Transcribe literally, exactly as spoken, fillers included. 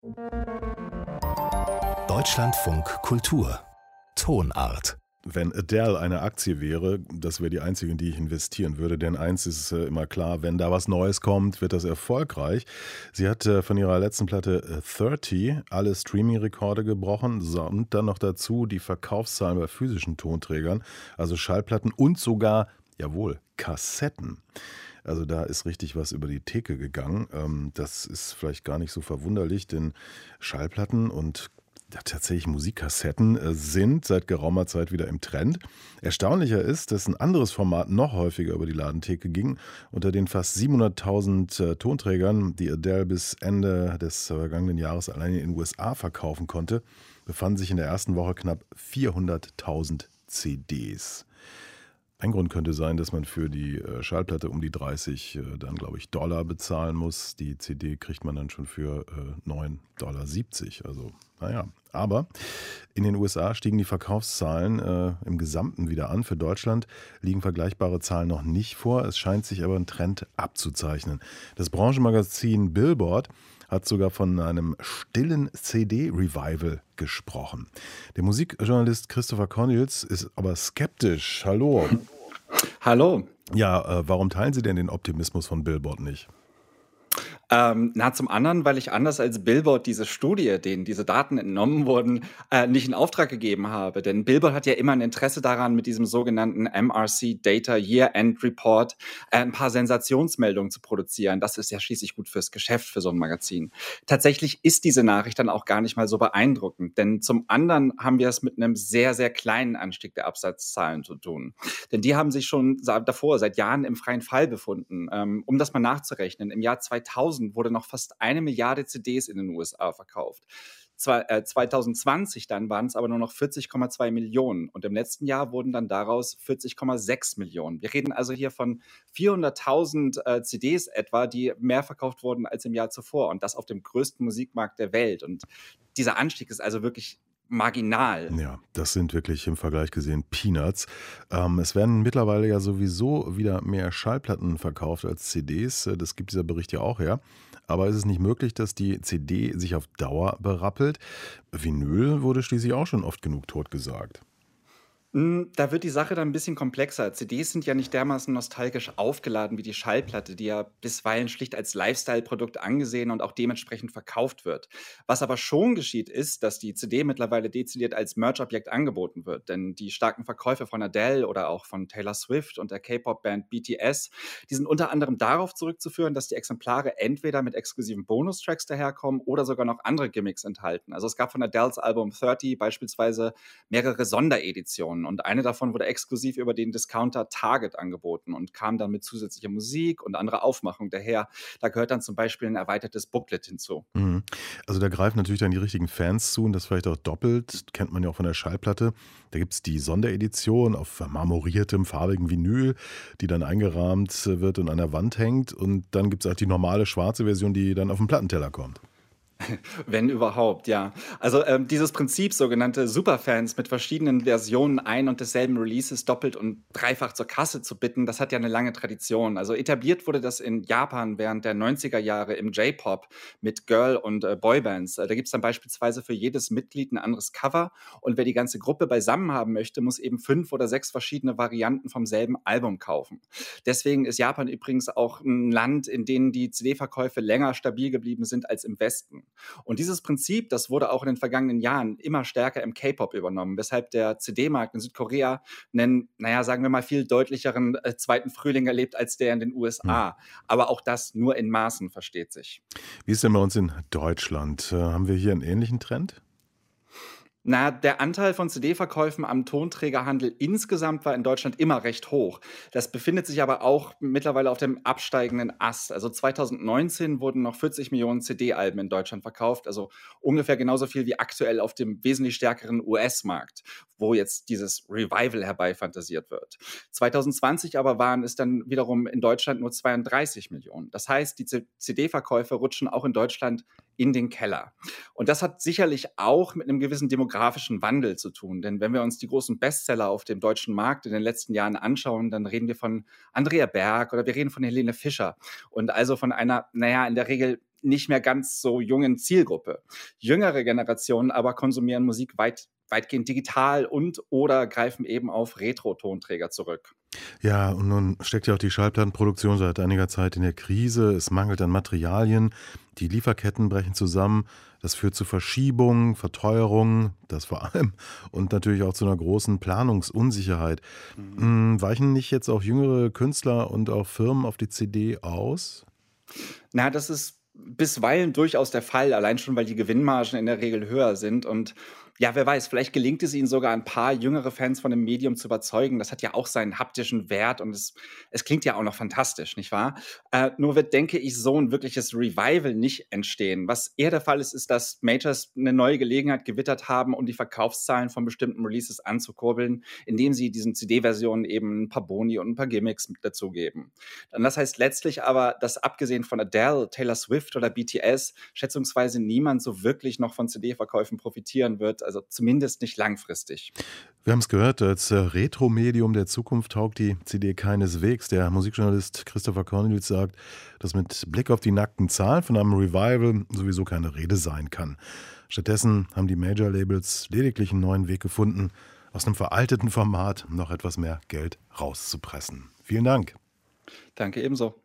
Deutschlandfunk Kultur Tonart. Wenn Adele eine Aktie wäre, das wäre die einzige, in die ich investieren würde, denn eins ist äh, immer klar, wenn da was Neues kommt, wird das erfolgreich. Sie hat äh, von ihrer letzten Platte äh, dreißig alle Streaming-Rekorde gebrochen und dann noch dazu die Verkaufszahlen bei physischen Tonträgern, also Schallplatten und sogar, jawohl, Kassetten. Also da ist richtig was über die Theke gegangen. Ähm, das ist vielleicht gar nicht so verwunderlich, denn Schallplatten und ja, tatsächlich Musikkassetten äh, sind seit geraumer Zeit wieder im Trend. Erstaunlicher ist, dass ein anderes Format noch häufiger über die Ladentheke ging. Unter den fast siebenhunderttausend äh, Tonträgern, die Adele bis Ende des vergangenen Jahres allein in den U S A verkaufen konnte, befanden sich in der ersten Woche knapp vierhunderttausend C Ds. Ein Grund könnte sein, dass man für die äh, Schallplatte um die dreißig äh, dann, glaube ich, Dollar bezahlen muss. Die C D kriegt man dann schon für äh, neun Komma siebzig Dollar. Also, naja. Aber in den U S A stiegen die Verkaufszahlen äh, im Gesamten wieder an. Für Deutschland liegen vergleichbare Zahlen noch nicht vor. Es scheint sich aber ein Trend abzuzeichnen. Das Branchenmagazin Billboard hat sogar von einem stillen C D-Revival gesprochen. Der Musikjournalist Christopher Cornels ist aber skeptisch. Hallo. Hallo. Ja, äh, warum teilen Sie denn den Optimismus von Billboard nicht? Ähm, na, zum anderen, weil ich anders als Billboard diese Studie, denen diese Daten entnommen wurden, äh, nicht in Auftrag gegeben habe. Denn Billboard hat ja immer ein Interesse daran, mit diesem sogenannten M R C Data Year-End Report äh, ein paar Sensationsmeldungen zu produzieren. Das ist ja schließlich gut fürs Geschäft, für so ein Magazin. Tatsächlich ist diese Nachricht dann auch gar nicht mal so beeindruckend. Denn zum anderen haben wir es mit einem sehr, sehr kleinen Anstieg der Absatzzahlen zu tun. Denn die haben sich schon sa- davor seit Jahren im freien Fall befunden. Ähm, um das mal nachzurechnen, im Jahr zweitausend wurde noch fast eine Milliarde C Ds in den U S A verkauft. Zwar, äh, zwanzig zwanzig dann waren es aber nur noch vierzig Komma zwei Millionen und im letzten Jahr wurden dann daraus vierzig Komma sechs Millionen. Wir reden also hier von vierhunderttausend äh, C Ds etwa, die mehr verkauft wurden als im Jahr zuvor und das auf dem größten Musikmarkt der Welt. Und dieser Anstieg ist also wirklich marginal. Ja, das sind wirklich im Vergleich gesehen Peanuts. Ähm, es werden mittlerweile ja sowieso wieder mehr Schallplatten verkauft als C Ds. Äh, Das gibt dieser Bericht ja auch her. Aber ist es nicht möglich, dass die C D sich auf Dauer berappelt? Vinyl wurde schließlich auch schon oft genug totgesagt. Mm, Da wird die Sache dann ein bisschen komplexer. C Ds sind ja nicht dermaßen nostalgisch aufgeladen wie die Schallplatte, die ja bisweilen schlicht als Lifestyle-Produkt angesehen und auch dementsprechend verkauft wird. Was aber schon geschieht, ist, dass die C D mittlerweile dezidiert als Merch-Objekt angeboten wird. Denn die starken Verkäufe von Adele oder auch von Taylor Swift und der K-Pop-Band B T S, die sind unter anderem darauf zurückzuführen, dass die Exemplare entweder mit exklusiven Bonustracks daherkommen oder sogar noch andere Gimmicks enthalten. Also es gab von Adeles Album dreißig beispielsweise mehrere Sondereditionen und eine davon wurde exklusiv über den Discounter Target angeboten und kam dann mit zusätzlicher Musik und anderer Aufmachung daher. Da gehört dann zum Beispiel ein erweitertes Booklet hinzu. Mhm. Also da greifen natürlich dann die richtigen Fans zu und das vielleicht auch doppelt, kennt man ja auch von der Schallplatte. Da gibt es die Sonderedition auf marmoriertem, farbigen Vinyl, die dann eingerahmt wird und an der Wand hängt. Und dann gibt es auch die normale schwarze Version, die dann auf den Plattenteller kommt. Wenn überhaupt, ja. Also ähm, dieses Prinzip, sogenannte Superfans mit verschiedenen Versionen ein und desselben Releases doppelt und dreifach zur Kasse zu bitten, das hat ja eine lange Tradition. Also etabliert wurde das in Japan während der neunziger Jahre im J-Pop mit Girl- und äh, Boybands. Äh, da gibt es dann beispielsweise für jedes Mitglied ein anderes Cover und wer die ganze Gruppe beisammen haben möchte, muss eben fünf oder sechs verschiedene Varianten vom selben Album kaufen. Deswegen ist Japan übrigens auch ein Land, in dem die C D-Verkäufe länger stabil geblieben sind als im Westen. Und dieses Prinzip, das wurde auch in den vergangenen Jahren immer stärker im K-Pop übernommen, weshalb der C D-Markt in Südkorea einen, naja, sagen wir mal, viel deutlicheren äh, zweiten Frühling erlebt als der in den U S Hm. A. Aber auch das nur in Maßen, versteht sich. Wie ist denn bei uns in Deutschland? Äh, haben wir hier einen ähnlichen Trend? Na, der Anteil von C D-Verkäufen am Tonträgerhandel insgesamt war in Deutschland immer recht hoch. Das befindet sich aber auch mittlerweile auf dem absteigenden Ast. Also zwanzig neunzehn wurden noch vierzig Millionen C D-Alben in Deutschland verkauft, also ungefähr genauso viel wie aktuell auf dem wesentlich stärkeren U S-Markt, wo jetzt dieses Revival herbeifantasiert wird. zwanzig zwanzig aber waren es dann wiederum in Deutschland nur zweiunddreißig Millionen. Das heißt, die C D-Verkäufe rutschen auch in Deutschland in den Keller. Und das hat sicherlich auch mit einem gewissen demografischen Wandel zu tun. Denn wenn wir uns die großen Bestseller auf dem deutschen Markt in den letzten Jahren anschauen, dann reden wir von Andrea Berg oder wir reden von Helene Fischer. Und also von einer, naja, in der Regel nicht mehr ganz so jungen Zielgruppe. Jüngere Generationen aber konsumieren Musik weit, weitgehend digital und oder greifen eben auf Retro-Tonträger zurück. Ja, und nun steckt ja auch die Schallplattenproduktion seit einiger Zeit in der Krise. Es mangelt an Materialien, die Lieferketten brechen zusammen. Das führt zu Verschiebungen, Verteuerungen, das vor allem, und natürlich auch zu einer großen Planungsunsicherheit. Mhm. Weichen nicht jetzt auch jüngere Künstler und auch Firmen auf die C D aus? Na, das ist bisweilen durchaus der Fall, allein schon, weil die Gewinnmargen in der Regel höher sind. Und ja, wer weiß, vielleicht gelingt es ihnen sogar, ein paar jüngere Fans von dem Medium zu überzeugen. Das hat ja auch seinen haptischen Wert und es, es klingt ja auch noch fantastisch, nicht wahr? Äh, nur wird, denke ich, so ein wirkliches Revival nicht entstehen. Was eher der Fall ist, ist, dass Majors eine neue Gelegenheit gewittert haben, um die Verkaufszahlen von bestimmten Releases anzukurbeln, indem sie diesen C D-Versionen eben ein paar Boni und ein paar Gimmicks mit dazugeben. Und das heißt letztlich aber, dass abgesehen von Adele, Taylor Swift oder B T S schätzungsweise niemand so wirklich noch von C D-Verkäufen profitieren wird, also zumindest nicht langfristig. Wir haben es gehört, als Retro-Medium der Zukunft taugt die C D keineswegs. Der Musikjournalist Christopher Cornelius sagt, dass mit Blick auf die nackten Zahlen von einem Revival sowieso keine Rede sein kann. Stattdessen haben die Major-Labels lediglich einen neuen Weg gefunden, aus einem veralteten Format noch etwas mehr Geld rauszupressen. Vielen Dank. Danke ebenso.